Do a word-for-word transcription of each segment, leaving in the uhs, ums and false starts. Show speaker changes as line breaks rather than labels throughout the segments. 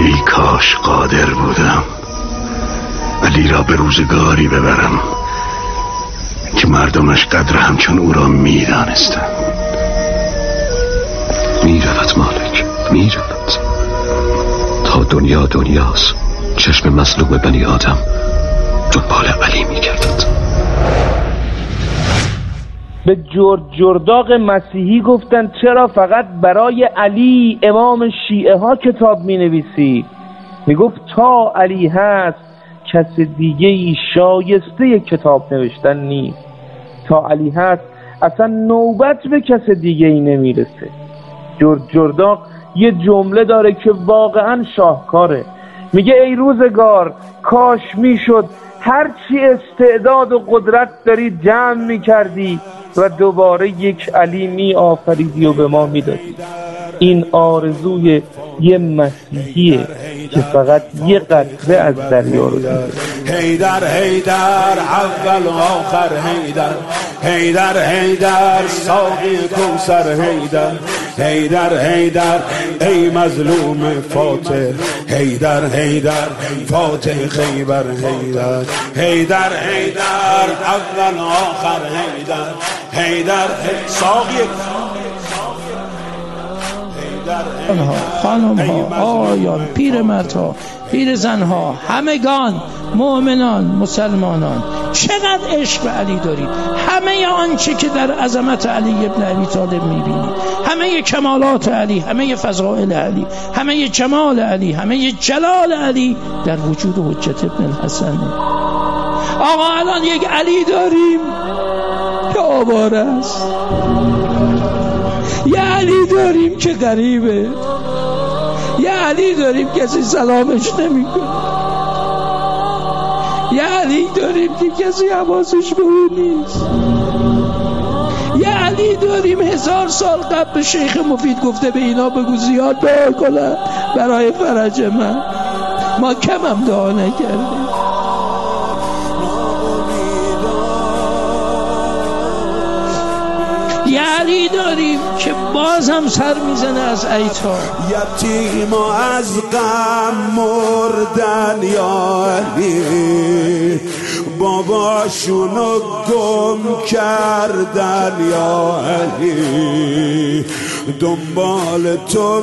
ای کاش قادر بودم علی را به روزگاری ببرم که مردمش قدر همچون او را می دانستند. می رود مالک، می رود تا دنیا دنیاست. چشم مظلوم بنی آدم دنبال علی می گردد.
به جرد جرداق مسیحی گفتن چرا فقط برای علی امام شیعه ها کتاب می نویسی؟ می گفت تا علی هست کس دیگه ای شایسته کتاب نوشتن نیست. تا علی هست اصلا نوبت به کس دیگه ای نمیرسه. جرد جرداق یه جمله داره که واقعا شاهکاره. میگه ای روزگار کاش میشد هرچی استعداد و قدرت داری جمع میکردی و دوباره یک علی می آفریدی و به ما میدادی. این آرزوی یه مسیحیه که فقط یه قطره از دریا رو دیده.
حیدر حیدر اول و آخر حیدر، حیدر حیدر ساقی کوثر حیدر، حیدر حیدر ای مظلوم فاتح، حیدر حیدر فاتح خیبر حیدر، حیدر حیدر اول و آخر حیدر، حیدر ساقی
خانم ها، آیان، پیر مردها، پیر زنها، همگان مؤمنان مسلمانان، چقدر عشق به علی دارید. همه آنچه که در عظمت علی ابن ابی طالب میبینید، همه کمالات علی، همه فضائل علی، همه جمال علی، همه جلال علی در وجود حجت ابن الحسن. آقا الان یک علی داریم که آواره است، یه علی داریم که غریبه، یه علی داریم کسی سلامش نمیکنه، یه علی داریم که کسی حواسش به اون نیست، یه علی داریم هزار سال قبل شیخ مفید گفته به اینا بگو زیاد دعا کنن برای فرج من. ما کم هم دعا نکردیم. یه علی داریم که باز هم سر میزنه از ایتام.
یتیم و از غم مردن یا علی، باباشونو گم کردن یا علی، دنبال تو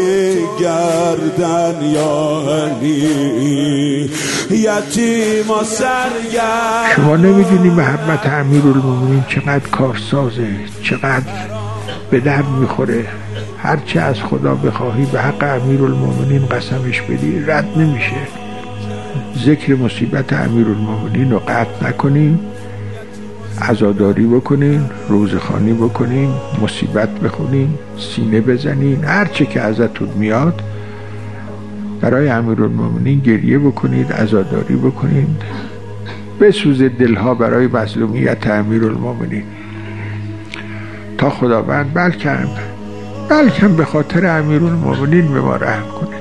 میگردن یا علی، یتیم و سرگرد.
شما نمیدونی محبت امیرالمومنین چقدر کارسازه، چقدر به درد میخوره. هرچی از خدا بخواهی به حق امیرالمومنین قسمش بدی رد نمیشه. ذکر مصیبت امیرالمومنین رو قطع نکنین، عزاداری بکنین، روزخوانی بکنین، مصیبت بخونین، سینه بزنین، هرچی که ازتون میاد برای امیرالمومنین گریه بکنید، عزاداری بکنید، بسوزه دلها برای مظلومیت امیرالمومنین تا خداوند بلکم بلکم به خاطر امیرالمومنین به ما رحم کنه.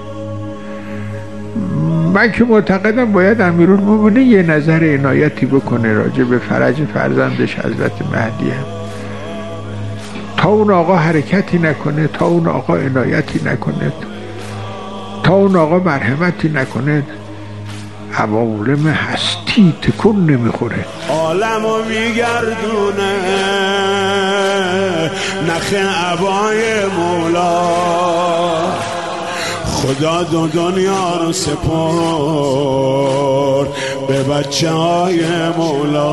من که معتقدم باید امیرالمومنین یه نظر عنایتی بکنه راجع به فرج فرزندش حضرت مهدی هم. تا اون آقا حرکتی نکنه، تا اون آقا عنایتی نکنه، تا اون آقا مرحمتی نکنه، عوالم هستی تکون نمیخوره.
عالمو میگردونه نخ عبای مولا، خدا دو دنیا رو سپرد به بچه های مولا.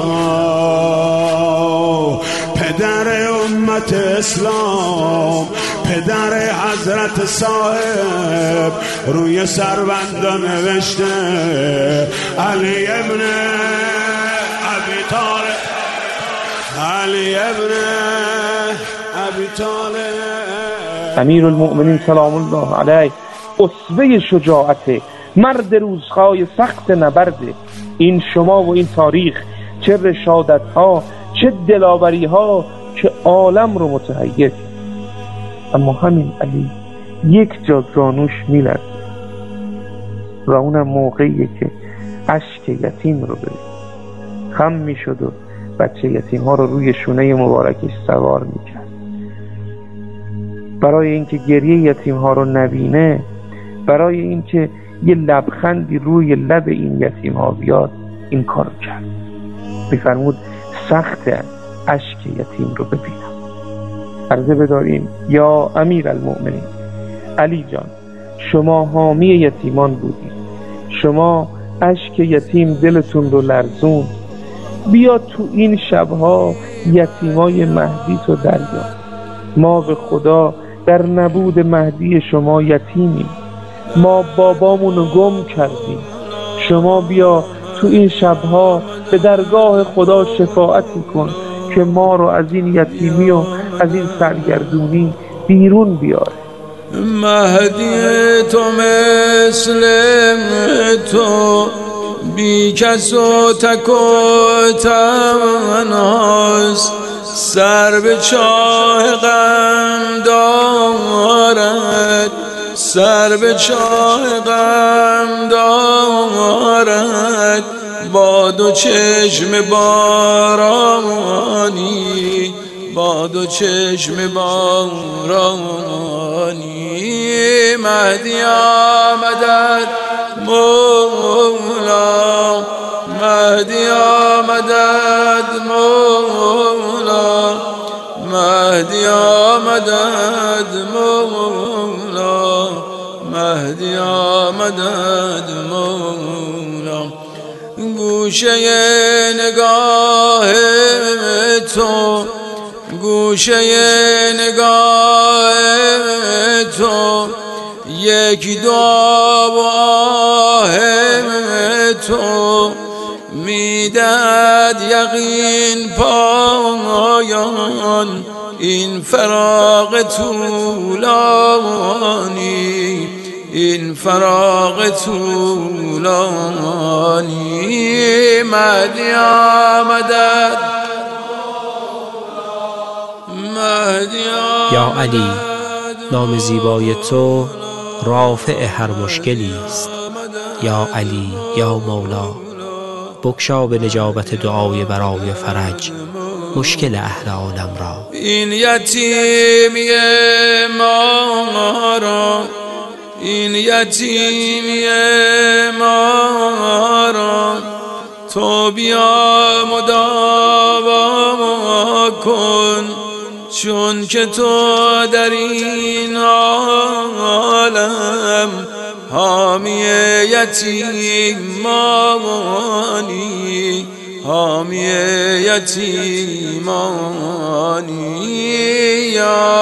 پدر امت اسلام، پدر حضرت صاحب روی سربندا نوشته علی ابن ابی طالب، علی ابن ابی طالب.
امیرالمؤمنین سلام الله علیه اسوه شجاعت، مرد روزهای سخت نبرده. این شما و این تاریخ، چه رشادت ها، چه دلاوری ها که عالم رو متحیر. اما همین علی یک جا زانوش میلرزه و اونم موقعیه که اشک یتیم رو ببین. خم میشد و بچه یتیم ها رو روی شونه مبارکش سوار میکرد. برای اینکه گریه یتیم ها رو نبینه برای اینکه یه لبخندی روی لب این یتیم ها بیاد این کارو کرد. میفرمود سخت اشک یتیم رو ببینم. عرضه بداریم یا امیر المؤمنین، علی جان شما حامی یتیمان بودید، شما اشک یتیم دلتون رو لرزون، بیا تو این شبها یتیمای مهدی تو دریا. ما به خدا در نبود مهدی شما یتیمیم، ما بابامونو گم کردیم، شما بیا تو این شبها به درگاه خدا شفاعتی کن که ما رو از این یتیمی و از این سرگردونی بیرون بیاره.
مهدی تو مثل تو بی کس و تک و تنهاست، سر به چاه غم دارد، سر به چاه غم دارد، با دو چشم بارانی، با دو چشم بارانی. مهدی آمدد مولا، مهدی آمدد مولا، مهدی آمدد مولا، مهدی آمدد مولا. گوشه نگاه تو، گوشه نگاه تو، یک دعا و آه تو میداد یقین پایان این فراق طولانی، این فراق طولانی. مهدی آمدد، مهدی آمدد.
یا علی، نام زیبای تو رافع هر مشکلی است. یا علی یا مولا، بگشا به نجابت دعای برای فرج مشکل اهل عالم را.
این یتیمی ما را، این یتیمی ما را تو بیا مداوا کن، چون که تو در این عالم حامی یتیمانی، حامی یتیمانی. یا